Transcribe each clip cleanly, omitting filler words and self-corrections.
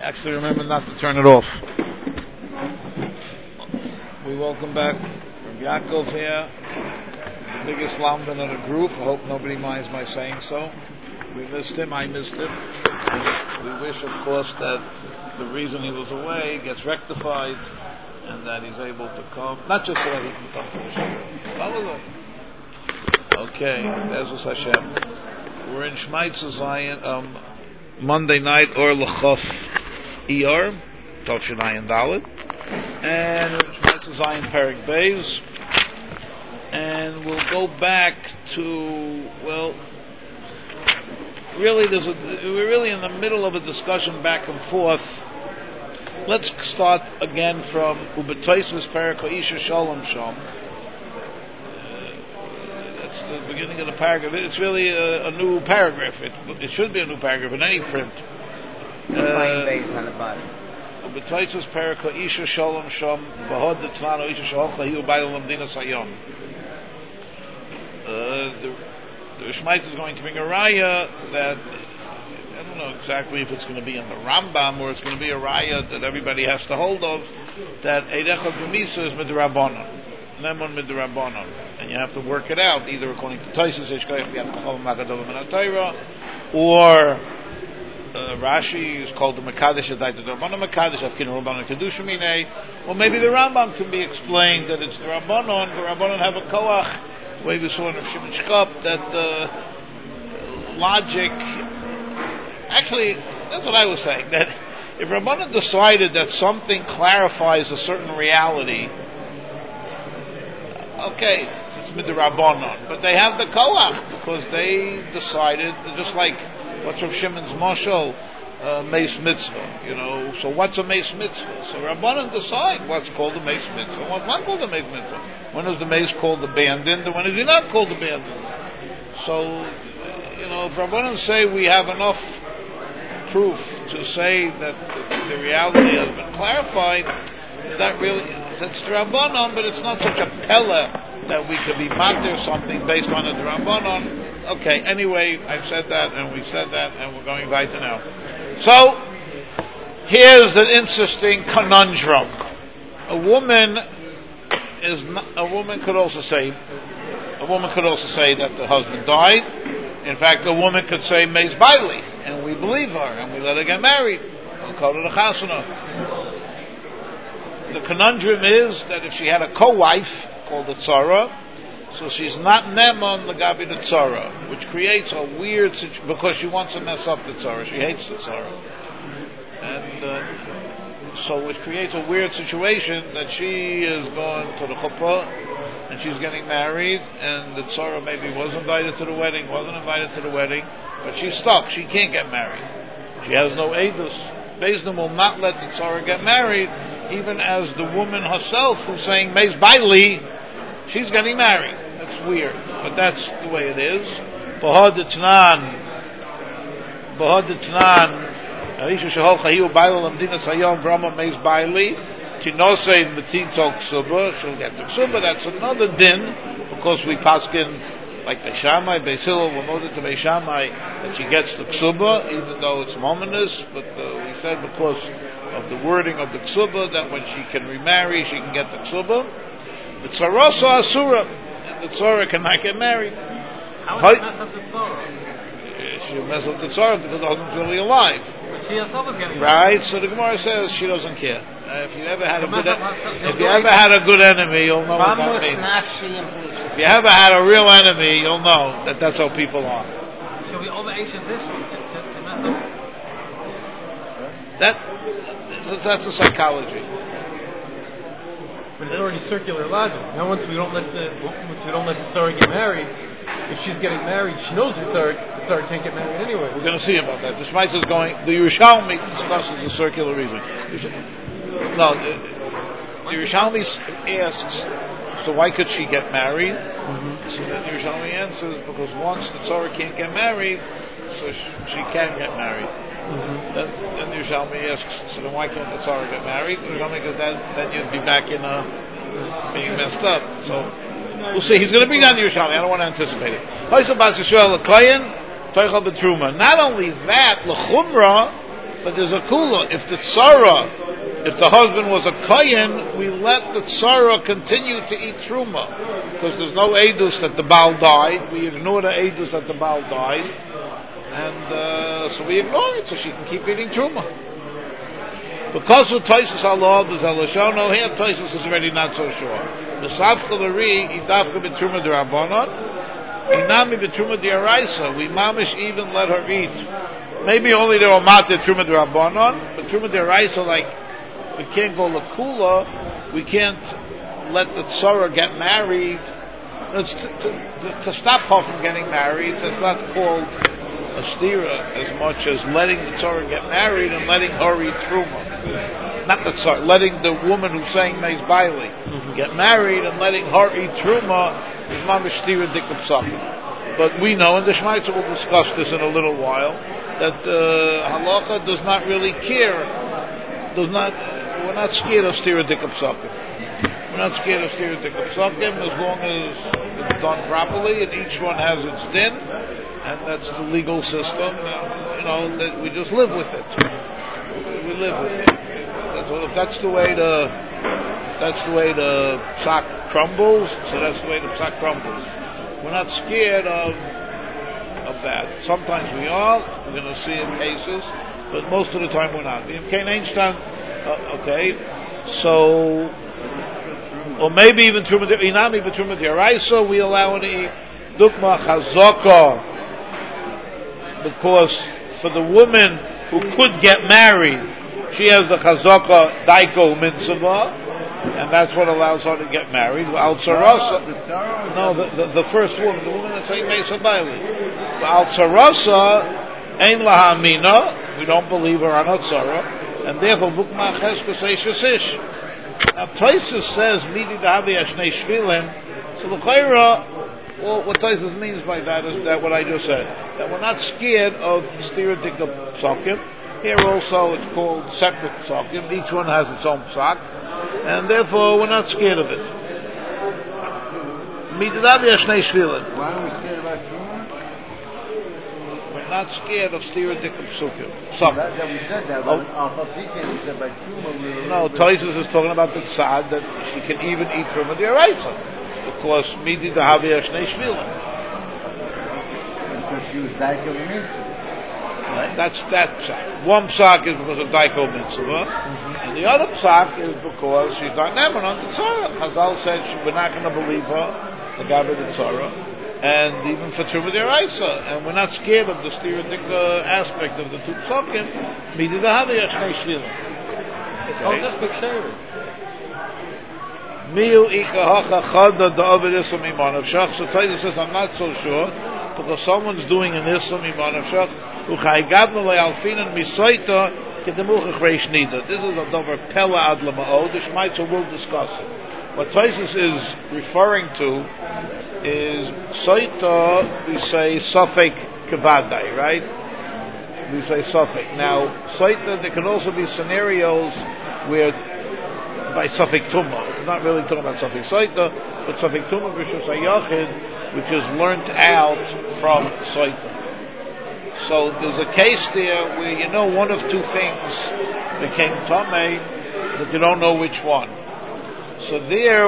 actually remember not to turn it off. We welcome back from Yaakov here, the biggest Lamdan of the group. I hope nobody minds my saying so. We missed him, I missed him. We wish, of course, that the reason he was away gets rectified and that he's able to come, not just so that he can come to the show. Okay, Be'ezus Hashem. We're in Shmaitza Zion, Monday night, or L'chof Iyar, Toshin Ayin Dalet, and we're in Shmaitza Zion Perek Beis, and we'll go back to, well, really, we're really in the middle of a discussion back and forth. Let's start again from Ubetoisves Perek Ha'isha Shalom Shom. That's the beginning of the paragraph. It's really a new paragraph. It should be a new paragraph in any print. Base on the bottom. Ubetoisves Perek Ha'isha Shalom Shom Bahod Detzlan Ha'isha Shalcha Hiu Bayil Lamdina Sayom. The Shmait is going to bring a raya that, I don't know exactly if it's going to be in the Rambam or it's going to be a raya that everybody has to hold of, that Eidecha B'misa is Midrabanon, Nemon Midrabanon, and you have to work it out, either according to Tosfos Yeshkoyach B'yat Kachol Magadol Menatayra, or Rashi is called the Mekadesh Adai the Rabbanon Mekadesh Afkin Rabbanon Kedusha Minei, or maybe the Rambam can be explained that it's the Rabbanon have a koach, the way we saw in Shimon Shkop, that logic. Actually, that's what I was saying, that if Rabbanan decided that something clarifies a certain reality, okay, it's midrabanan, but they have the koach, because they decided, just like what's Rav Shimon's mashal, meis mitzvah, so what's a meis mitzvah? So Rabbanan decide what's called a meis mitzvah and what's not called a meis mitzvah. When is the meis called abandoned and when is he not called abandoned? So, if Rabbanan say we have enough proof to say that the reality has been clarified, that's Rabbanon, but it's not such a pella that we could be matir something based on a Rabbanon. Okay, anyway, I've said that, and we said that, and we're going weiter now. So, here's an interesting conundrum. A woman could also say that the husband died. In fact, a woman could say Meis Baili, and we believe her, and we let her get married. We'll call her the Chasana. The conundrum is that if she had a co-wife called the Tzara, so she's not Nemon Lagabi the Tzara, which creates a weird situation, because she wants to mess up the Tzara. She hates the Tzara. And so it creates a weird situation that she is going to the chuppah, and she's getting married, and the Tzara maybe was invited to the wedding, wasn't invited to the wedding, but she's stuck. She can't get married. She has no edus. Beis Din will not let the Tzara get married, even as the woman herself who's saying Meis Baili, she's getting married. That's weird, but that's the way it is. Bahad Etnan, Aisha Shehol Chahiu Baila Lamdina Sayom Brahma Meis Baili, Tinose Matito Ksuba, she'll get the Ksuba. That's another din, because we paskin like Beis Shammai, Beis Hillel, we're molded to Beis Shammai, that she gets the Ksuba, even though it's momentous, but we said because of the wording of the Ksuba, that when she can remarry, she can get the Ksuba. The Tzarasa Asura, and the Tzara cannot get married. How would she mess up the Tzara? She'll mess up the Tzara because the husband's really alive. But she herself is getting married. Right, so the Gemara says she doesn't care. If you ever had a good enemy, you'll know what that means. If you ever had a real enemy, you'll know that that's how people are. Should we over Asia's issue to mess up? That's a psychology. But it's already circular logic. Now, once we don't let the Tzara get married, if she's getting married, she knows the Tzara can't get married anyway. We're going to see about that. The Shmaitz is going. The Yerushalmi discusses the circular reason. The Yerushalmi asks, so why could she get married? Mm-hmm. So then Yerushalmi answers, because once the Tzara can't get married, so she can get married. Mm-hmm. Then Yerushalmi asks, so then why can't the Tzara get married? Yerushalmi goes, then you'd be back in being messed up. So we'll see. He's going to bring down the Yerushalmi. I don't want to anticipate it. Not only that, l'chumra, But there's a kula. If the husband was a kohen, we let the tzara continue to eat truma, because there's no edus that the Baal died. We ignore the edus that the Baal died, and so we ignore it, so she can keep eating truma. Because of Taisus Allah, there's Elishono here. Taisus is already not so sure. The Safka Lari, Idafka Betruma de Rabbanon, Inami Betruma de Araisa. We mamish even let her eat. Maybe only the Omat de Truma de Rabbanon, but Truma de Araisa, like, we can't go Lakula, we can't let the Tzara get married. It's to stop her from getting married, it's not called a stira as much as letting the Tzara get married and letting her eat Truma. Not the Tzara, letting the woman who's saying Meis Bailey get married and letting her eat Truma is mamish stira dikub sakim. But we know, and the Shmaitzer will discuss this in a little while, that halacha does not really care, we're not scared of stira dikub sakim. We're not scared of stira dikub sakim as long as it's done properly and each one has its din, and that's the legal system, and, that we just live with it. We live with it. If that's the way the psak crumbles, so that's the way the psak crumbles. We're not scared of that. Sometimes we are. We're going to see in cases, but most of the time we're not. Okay, so, or maybe even inami b'truma d'oraisa we allow her to eat dukma chazaka, because for the woman who could get married, she has the chazaka daiko mitzvah, and that's what allows her to get married. Al tzarasa, no, the first woman, the woman that's saying Mesa Bailey. Al tzarasa ein laha mina, we don't believe her on a tzara, and therefore bukma cheskos eishasish. Now Taisus says midi dahavi ashnei shvilin, so the chayra. Well, what Taisus means by that is that what I just said, that we're not scared of stira dikub psakim. Here also it's called separate psakim. Each one has its own psak, and therefore we're not scared of it. Why are we scared about Truma? We're not scared of stira dikub psakim. That we said that, but we said by Truma. No, Taisus is talking about the tzad that she can even eat Truma d'oraisa. Because midi dahavi ashnei shvilin. Because she was daiko mitzvah. Right? That's that psak. One psak is because of daiko mitzvah, and the other psak is because she's not neman on the tzara. Chazal said we're not going to believe her, the gaber the tzara, and even for truma d'oraisa, and we're not scared of the stiridic aspect of the two psakim. Midi dahavi ashnei shvilin. It's all just b'ksherim. Miu ikahacha chada da'avid isam imanavshach. So Taita says, I'm not so sure, because someone's doing an isam imanavshach, uchaygadna le'alfinan misaita kedemuchach reish nida. This is a davar pella ad lama'od. The Shmaitzer will discuss it. What Taita is referring to is saita, we say safek kavadai, right? We say safek. Now, saita, there can also be scenarios where by Safek Tumah. We're not really talking about Safek Saita, but Safek Tumah B'Shus HaYachid, which is learnt out from Saita. So there's a case there where one of two things became Tameh, but you don't know which one. So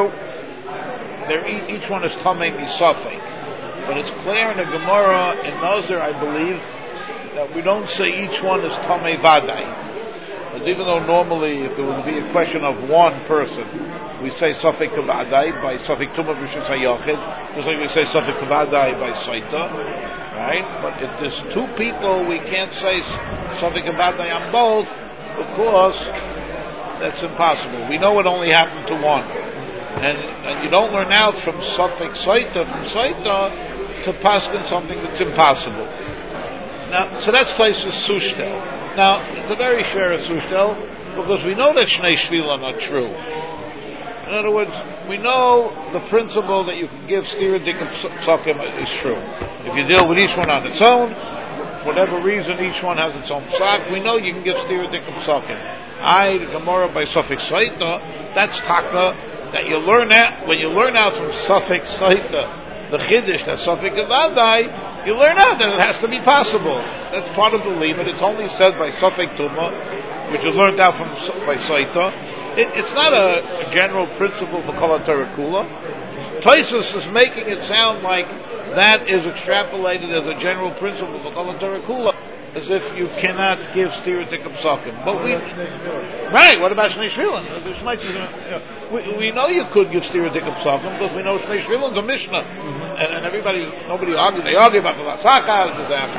each one is Tameh Misafek. But it's clear in the Gemara, in Nazir, I believe, that we don't say each one is Tameh Vadai. But even though normally, if there would be a question of one person, we say Safek Kavadai by Safek Tumah B'Shus HaYachid, just like we say Safek Kavadai by Saita, right? But if there's two people, we can't say Safek Kavadai on both, because that's impossible. We know it only happened to one. And you don't learn out from Safek Saita, to paskin something that's impossible. Now, so that's Taisus Sushtel. Now, it's a very fair sushtel, because we know that Shnei Shvila are not true. In other words, we know the principle that you can give stira dikub psakim is true. If you deal with each one on its own, for whatever reason, each one has its own psak, we know you can give stira dikub psakim. The Gemara by Safek Saita, that's taka, that you learn out, when you learn out from Safek Saita, the Chiddush, that Safek Avadai, You learn out that it has to be possible. That's part of the limud. It's only said by Safek Tuma, which is learned out by Saita. It's not a general principle for Kol HaTorah Kula. Tosfos is making it sound like that is extrapolated as a general principle for Kol HaTorah Kula, as if you cannot give stereotypical psakim. But right, what about Shnei Shvilin? We know you could give stereotypical psakim because we know Shnei Shvilin's a Mishnah. And nobody argues. They argue about V'lasachas,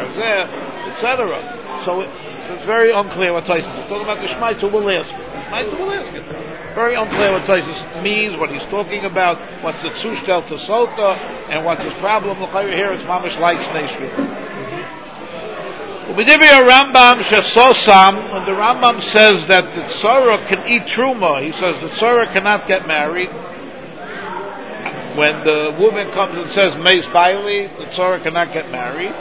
etc. So it's very unclear what Tosfos is talking about. The Shmaitzer will ask it. Very unclear what Tosfos means, what he's talking about, what's the Tzushtel to Sota, and what's his problem. Look over here, it's mamish like Shnei Shvilin. When the Rambam says that the tzara can eat truma, he says the tzara cannot get married. When the woman comes and says Meis Bailey, the tzara cannot get married,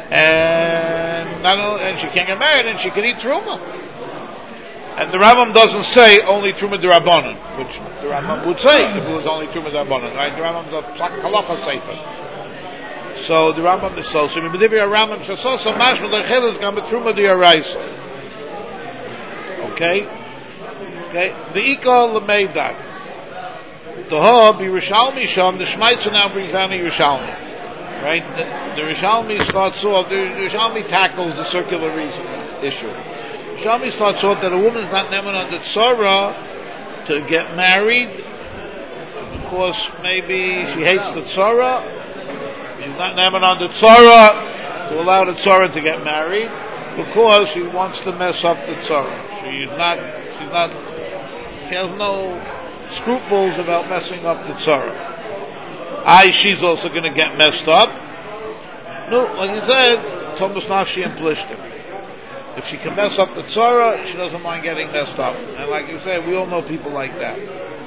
and she can't get married, and she can eat truma. And the Rambam doesn't say only truma d'Rabbanan, which the Rambam would say if it was only truma d'Rabbanan, right? The Rambam's a halacha sefer. So the Rambam is so. So the Rambam says so mashma l'cheles gam b'truma d'Oraisa. Okay. The Ika l'meidak. Toho b'Yerushalmi sham. The Shmaitzer now brings down the Yerushalmi. Right. The Yerushalmi starts off. The Yerushalmi tackles the circular reason issue. Yerushalmi starts off that a woman is not neman on the tzara to get married because maybe she hates the tzara. She's not neman on the tzara to allow the tzara to get married because she wants to mess up the tzara. She has no scruples about messing up the tzara. She's also going to get messed up. No, like you said, Thomas Nafshi and Plishtim. If she can mess up the tzara, she doesn't mind getting messed up. And like you said, we all know people like that.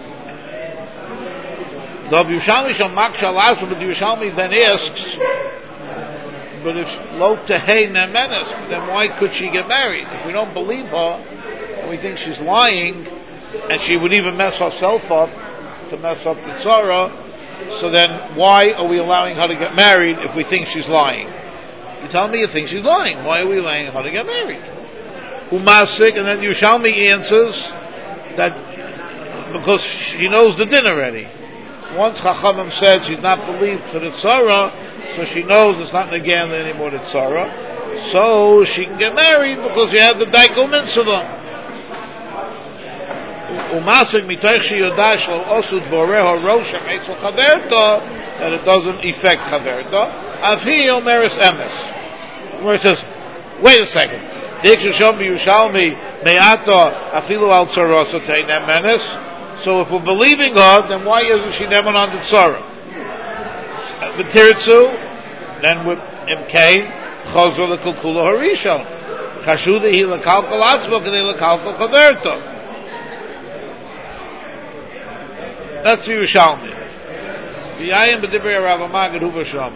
The Yerushalmi shall makshal asma, but the Yerushalmi then asks, but if lo tehei nemenes, then why could she get married? If we don't believe her, and we think she's lying, and she would even mess herself up to mess up the tzara, so then why are we allowing her to get married if we think she's lying? You tell me you think she's lying. Why are we allowing her to get married? Umasik, and then Yerushalmi answers that because she knows the din already. Once Chachamim said she's not believed for the tzara, so she knows it's not again anymore the tzara, so she can get married because you have the daiko mitzvah. Umasik mitoich sheyodash lo osud voreho roshem etzel chaverta, that it doesn't affect chaverta. Avhi omeres emes, where it says, wait a second, Dikshu shom b'Yerushalmi me'ata afilu al tzara sotei nemenes. So if we're believing her, then why isn't she neman on the tzara? V'tirtzu, then with imkain chazor l'kulkula harishon. Chashuda hi l'kalkal atzmo k'dei l'kalkal chaverta. That's the Yerushalmi. V'yayim b'divrei Rav Magid hu b'sham.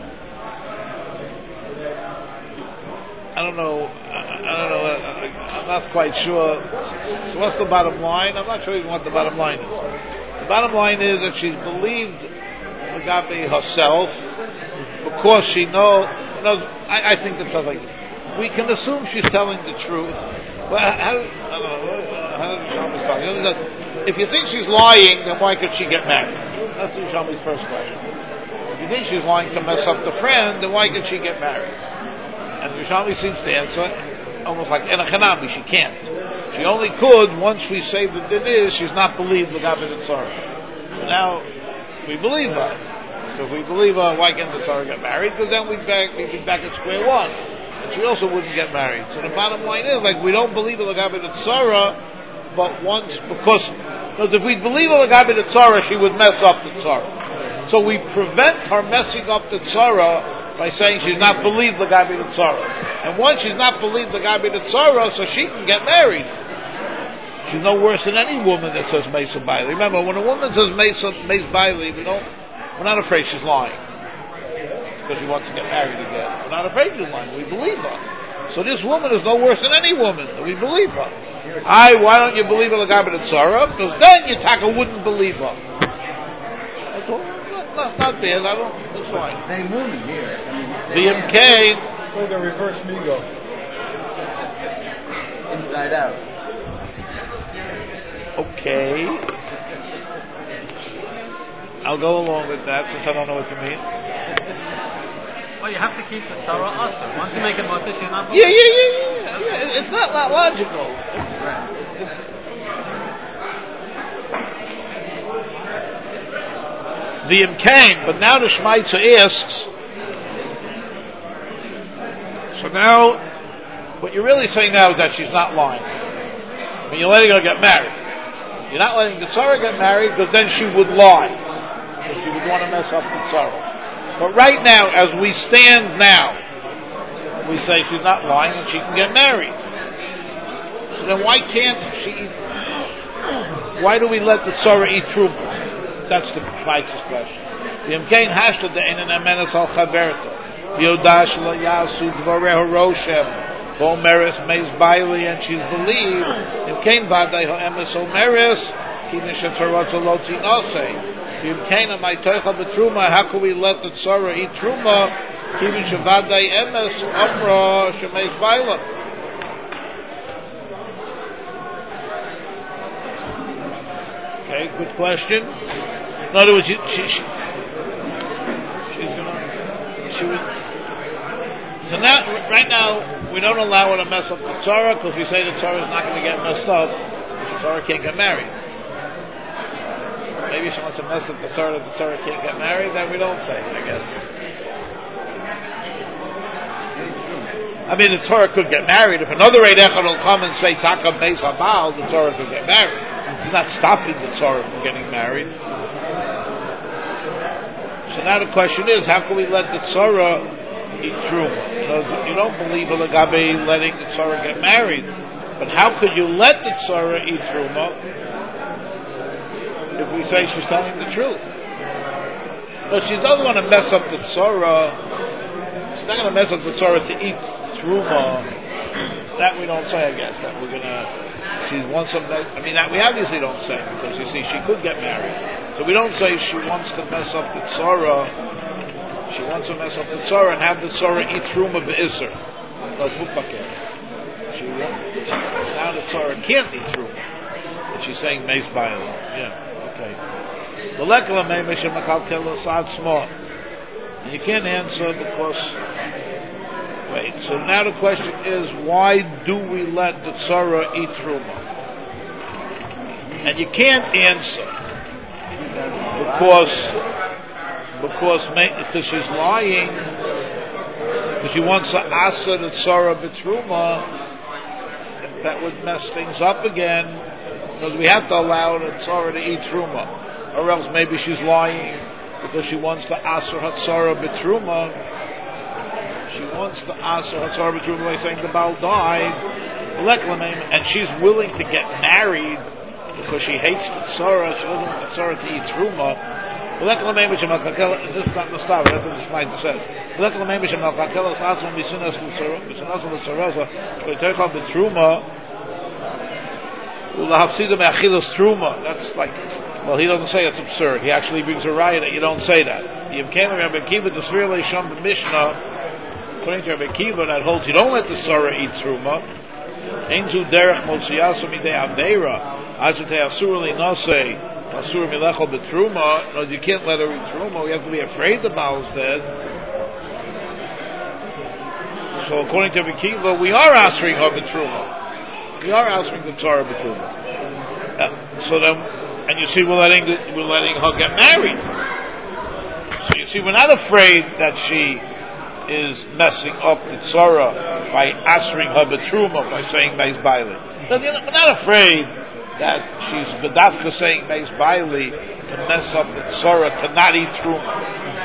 I don't know. I'm not quite sure. So what's the bottom line? I'm not sure even what the bottom line is. The bottom line is that she's believed Agape herself because she knows. I think that does like this. We can assume she's telling the truth. Well, I don't know. How does Yerushalmi tell you? If you think she's lying, then why could she get married? That's Yerushalmi's first question. If you think she's lying to mess up the friend, then why could she get married? And Yerushalmi seems to answer almost like Enochanami, she can't. She only could once we say that it is, she's not believed L'gabe the Tzara. But now, we believe her. So if we believe her, why can't the Tzara get married? Because then we'd be back at square one. And she also wouldn't get married. So the bottom line is, like, we don't believe L'gabe the Tzara, but because if we believe L'gabe the Tzara, she would mess up the Tzara. So we prevent her messing up the Tzara by saying she's not believed L'gabe the Tzara. And once she's not believed L'gabe the Tzara, so she can get married. She's no worse than any woman that says Mesa Bailey. Remember, when a woman says Mesa Bailey, we're not afraid she's lying. Because she wants to get married again. We're not afraid she's lying. We believe her. So this woman is no worse than any woman. We believe her. Why don't you believe L'gabe the Tzara? Because then Yitaka wouldn't believe her. That's all. Not bad. It's fine. Same woman here. I mean, V'imkein. It's like a reverse Migo. Inside out. Okay. I'll go along with that since I don't know what you mean. Well, you have to keep the tzara also. Once you make a mutter, you're not. Yeah. It's not logical. The imkain, but now the Shmaitzer asks. So now, what you're really saying now is that she's not lying. I mean, you're letting her get married. You're not letting the tzara get married because then she would lie. Because she would want to mess up the tzara. But right now, as we stand now, we say she's not lying and she can get married. So then why can't she eat? Why do we let the tzara eat truma? That's the Schweitzer's question. The imkain hashta de einen amenas al chaverta. V'yodash la yasu dvarehu roshem. V'omeres meis baili, and she's believed. Imkain vaday ha'emes omeres. Kidin shetzarot lo tinasei. V'imkain amay toicha betruma. How can we let the tzara eat truma? Kidin shevaday emes amra shemeis baila. Okay, good question. In other words, she would. So now, right now, we don't allow her to mess up the tzara because we say the tzara is not going to get messed up. The tzara can't get married. Maybe she wants to mess up the tzara that the tzara can't get married. Then we don't say it, I guess. I mean, the tzara could get married. If another Eid Echad will come and say Taka Beis Habal, the tzara could get married. He's not stopping the tzara from getting married. So now the question is, how can we let the tzara eat truma? You don't believe in Lagabe letting the tzara get married, but how could you let the tzara eat truma if we say she's telling the truth? No, she doesn't want to mess up the tzara. She's not going to mess up the tzara to eat truma. That we don't say, I guess. That we're going to. She wants some. I mean, that we obviously don't say because you see, she could get married. So we don't say she wants to mess up the tzara. She wants to mess up the tzara and have the tzara eat truma be'isr. Like mufakeh. Now the tzara can't eat truma. But she's saying meis ba'ila. Yeah. Okay. And you can't answer because. Wait. So now the question is, why do we let the tzara eat truma? And you can't answer because she's lying, because she wants to asa the tzara betruma. That would mess things up again, because we have to allow the tzara to eat truma, or else maybe she's lying because she wants to asa her tzara betruma. She wants to asa her tzara betruma by saying the Baal died, and she's willing to get married because she hates the tzara. She doesn't want the tzara to eat truma. This is not Mustafa, that's what this might have said. That's like, well, he doesn't say it's absurd. He actually brings a riot that you don't say that. According to Rabbi Akiva, that holds you don't let the tzara eat truma. Asur milechol betruma. No, you can't let her eat truma. We have to be afraid the Baal's dead. So according to Rabbi Akiva, we are asking her betruma. We are asking the tzara betruma. So then, and you see, we're letting her get married. So you see, we're not afraid that she is messing up the tzara by asking her betruma by saying meis baili. No, we're not afraid that she's bedafka saying meis baili to mess up the tzara to not eat truma.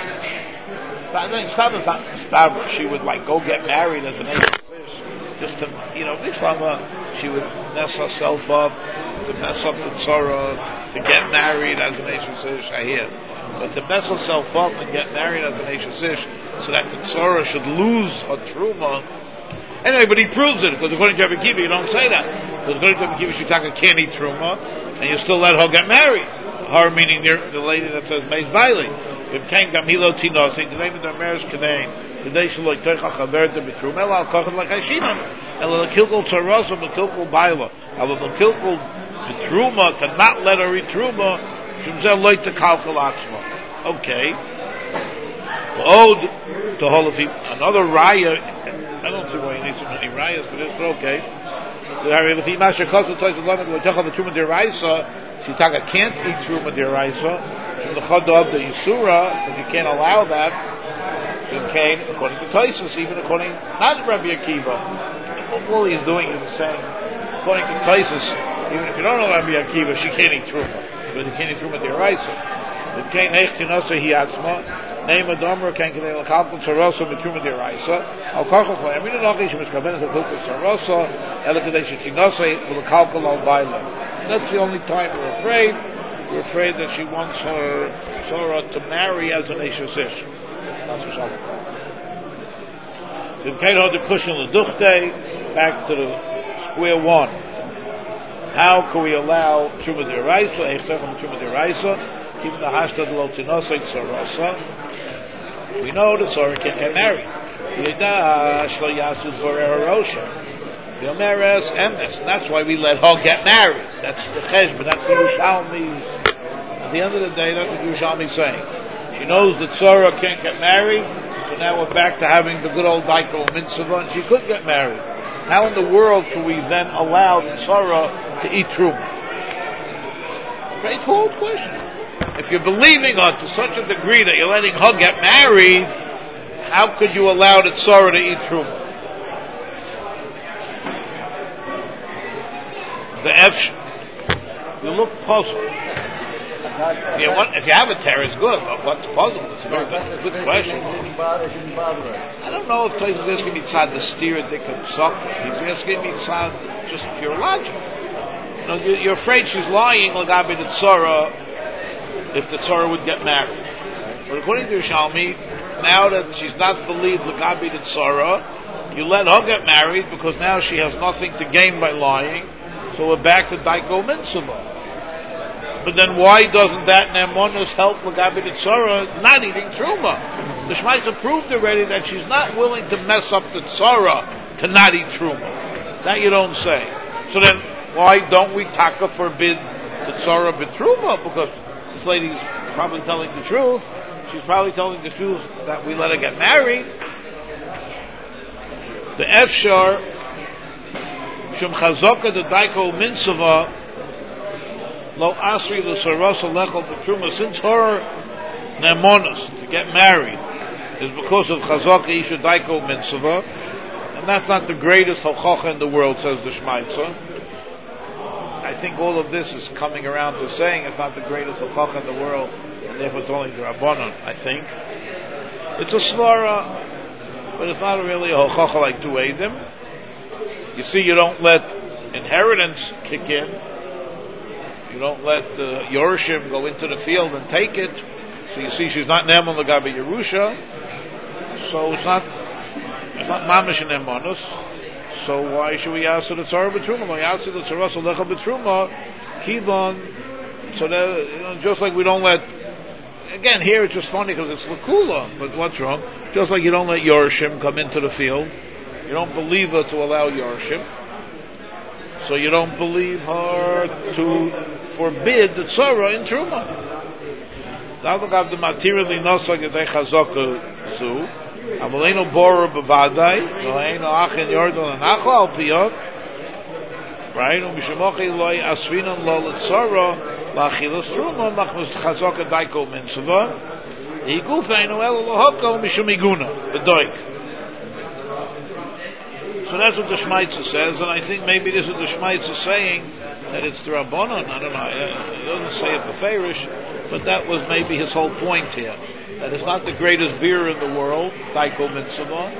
She would like go get married as an Asian fish, just to bifama. She would mess herself up to mess up the tzara to get married as an Asian fish. I hear, but to mess herself up and get married as an Asian fish so that the tzara should lose her truma. Anyway, but he proves it because according to Rabbi Akiva, you don't say that. Because according to Rabbi Akiva, Shitaka can't eat truma, and you still let her get married. Her meaning the lady that says meis baili. If came gamhilo tino, say the name of the marriage kadein. Today she like Teicha Chaverta B'Truma, Ela Al-Kochen Like Hashinan, Ela L'Kilkul Tzarasa B'Kilkul Baila, Ela L'Kilkul B'Truma, to not let her eat Truma, Shemzel Loy Tekalkal Atzma. Okay. Ode to Holofi, another Raya, I don't see why you need so many Rayas for this, but okay. The Hari Lefi Masha Kosu Toys of London, with Techa B'Truma D'Iraisa, Shitaka can't eat Truma D'Iraisa, from the Chod of the Yisura, but you can't allow that. Cain, according to Tosfos, even according not Rabbi Akiva. All he's doing is saying, according to Tosfos, even if you don't know Rabbi Akiva, she can't eat Truma, but you can't eat Truma D'Iraisa. The Cain Heich Tinasa Hiatzma, Name a Domer Cain Kedei L'Chalkul Tzarasa B'Truma D'Iraisa, Al Karchach L'Yamin Anochi Shemiskavenet L'Chalkul Tzarasa, Ela Kedei Shetinasa L'Chalkul Al Baila. That's the only time we're afraid. We're afraid that she wants her Sarah to marry as an Eishes Ish. That's what Shalom. The Kain the Kushan L'Duchte, back to the square one. How can we allow Truma D'Iraisa, Eichtechem Truma D'Iraisa, even the Hashtag L'Otinosei Tzarasa? We know that Sarah can't get married. Yedash Lo Yasud Voreh Harosha. The Omeres Emes, and that's why we let her get married. That's the Cheshbon, that's what Yerushalmi's. At the end of the day, that's what Yerushalmi's saying. She knows that Sarah can't get married, so now we're back to having the good old Daiko Mitzvah, and she could get married. How in the world can we then allow the Sarah to eat Truma? Straightforward question. If you're believing her to such a degree that you're letting her get married, how could you allow the Sarah to eat Truma? The F. You look puzzled. If you have a terror, it's good, but what's puzzled? It's a very good question. I don't know if Tosfos is asking me tzad the steer dikkum sucker. He's asking me tzad just pure logic. You know, you're afraid she's lying l'gabi the tzara if the tzara would get married. But according to Yerushalmi, now that she's not believed l'gabi the tzara, you let her get married because now she has nothing to gain by lying. So we're back to Daiko Mitzvah. But then why doesn't that Ne'emonos help L'gabi the Tzara not eating Truma? The Shmaisa proved already that she's not willing to mess up the Tzara to not eat Truma. That you don't say. So then why don't we taka forbid the Tzara b'Truma? Because this lady's probably telling the truth. She's probably telling the truth that we let her get married. The Efshar Shem Chazaka the Daiko Mitzvah Lo Asri the Sarasa Lechel B'Truma, since her Ne'emonos to get married is because of Chazaka Isha Daiko Mitzvah, and that's not the greatest Hochacha in the world, says the Shmaitza. I think all of this is coming around to saying it's not the greatest Hochacha in the world, and therefore it's only the Rabbanon, I think. It's a Svara, but it's not really a Hochacha like two Eidim. You see, you don't let inheritance kick in. You don't let the Yorshim go into the field and take it. So you see, she's not Ne'eman L'gabi Yerusha. So it's not Mamish in Ne'emanus. So why should we ask the Tzara B'Truma? Why ask the Tzara Lecha B'Truma? Kivon. So that, just like we don't let. Again, here it's just funny because it's L'Kula. But what's wrong? Just like you don't let Yorshim come into the field. You don't believe her to allow Yorshim. So you don't believe her to forbid the Tzara in Truma. Now look at the materially nosa gedei chazaka zu. Amaleno borer bevadai. Noheino achin yordon anachla al piyot. Right? Umishemochi loy asvinon lo l'tzara l'achilas Truma machmus chazaka daiko mitzvah. Higufeinu elo lohoko mishum iguna. Bedoik. So that's what the Shmaitza says, and I think maybe this is what the Shmaitza saying, that it's the Rabbanon. I don't know, he doesn't say it beferish, but that was maybe his whole point here. That it's not the greatest beer in the world, Daiko Mitzvah.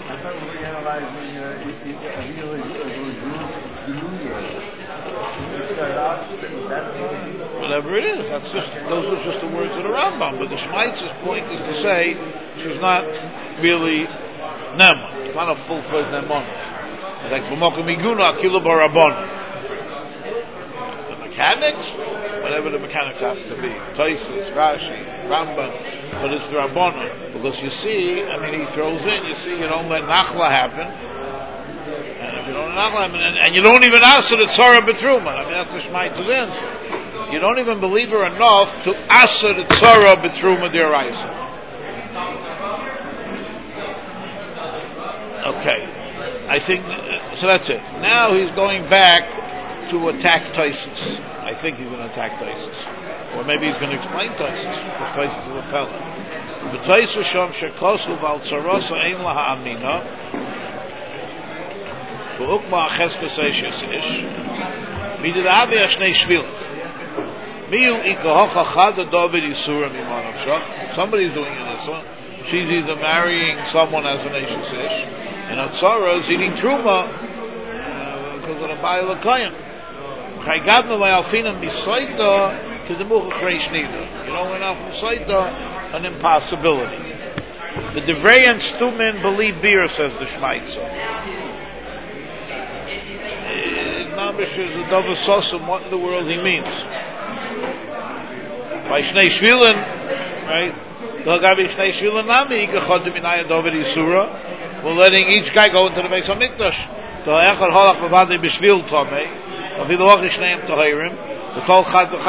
Whatever it is, those are just the words of the Rambam, but the Shmaitza's point is to say, she's not really Neman. It's not a full-fledged Ne'emanus. Like b'mokum iguna akilu barabon. The mechanics, whatever the mechanics happen to be, Tosfos, Rashi, Rambam, but it's the Rabbanon. Because you see, I mean, he throws in, you see, you don't let Nachla happen. And if you don't let Nachla happen, and you don't even ask the Tzara B'Truma. I mean, that's the Shmaitz's answer. You don't even believe her enough to ask the Tzara B'Truma D'Oraisa. Okay. I think, so that's it. Now he's going back to attack Taisus. I think he's going to attack Taisus. Or maybe he's going to explain Taisus, because Taisus is a Pella. But Taisus Shom Shekosu Val Tzarosa Ein Laha Amina V'ukma Acheskas Eishes Ish Midid Avi Ashnei Shvilim Miyu Ikahocha Chada David Yisura Mimanav Shach. Somebody's doing this one. She's either marrying someone as an Eishes Ish, and Atzara is eating Truma because of the Baal Akayim. Chaygabna Vayalfina Misaita Kedemucha Kreish Nida. You don't learn out from Saita, an impossibility. The Devrei and Stumin believe beer, says the Shmaitzer. Mamish is a Dova Sosim, what in the world he means. By Shnei Shvilin, right? We're letting each guy go into the Beis HaMikdash. We allow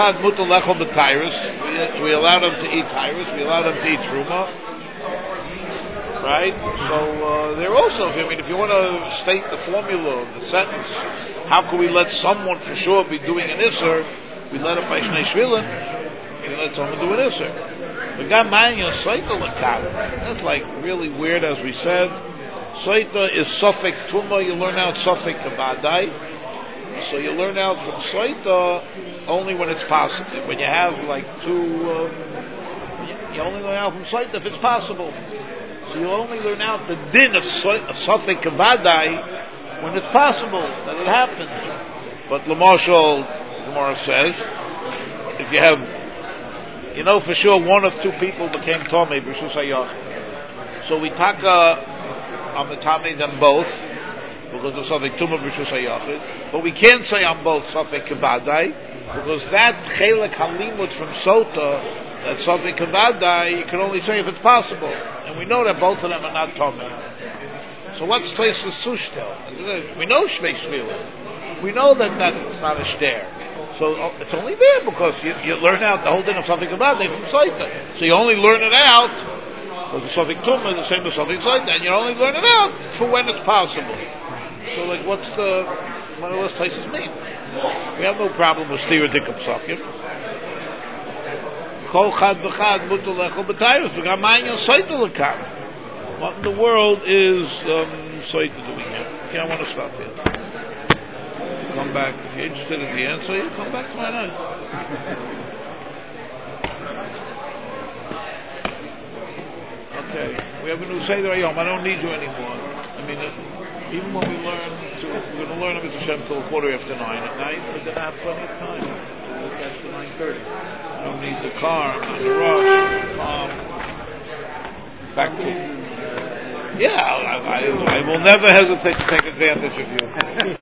them to eat tyrus, we allow them to eat truma. Right? So they're also, I mean, if you want to state the formula of the sentence, how can we let someone for sure be doing an Isser? We let it by Shnei Shvilin, we let someone do an Isser. That's like really weird, as we said. Saita is Suffolk Tuma, you learn out Suffolk Kabadai. So you learn out from Saita only when it's possible. When you have like two, you only learn out from Saita if it's possible. So you only learn out the din of Suffolk Kabadai when it's possible that it happens. But Lamashal, Gemara says, if you have, you know for sure one of two people became Tomei B'Shus HaYachid. So we taka on the Tomei them both, because of Safek Tumah B'Shus HaYachid, but we can't say on both Safek Kavadai, because that Chelek Halimut from Sota, that Safek Kavadai, you can only say if it's possible. And we know that both of them are not Tomei. So what's Taisus Sushtel? We know Shmei Shvila. We know that that's not a shter. So it's only there because you learn out the whole thing of Safek Kavadai from Saita. So you only learn it out, because the Safek Tumah is the same as Safek Saita, and you only learn it out for when it's possible. So, like, what does Taisus mean? We have no problem with Stira Dikam Sakim. Kol Chad V'Chad Mutal Echel B'Tayros. We got Ma'anyan Saita L'Kam. What in the world is Saita doing here? Okay, I want to stop here. Come back. If you're interested in the answer, you come back tomorrow night. Okay. We have a new Seder Hayom. I don't need you anymore. I mean, even when we're going to learn Mitzvah Shem till 9:15 at night, we're going to have plenty of time. We'll catch the 9:30. I don't need the car, I'm not in a rush. Back to... Yeah, I will never hesitate to take advantage of you.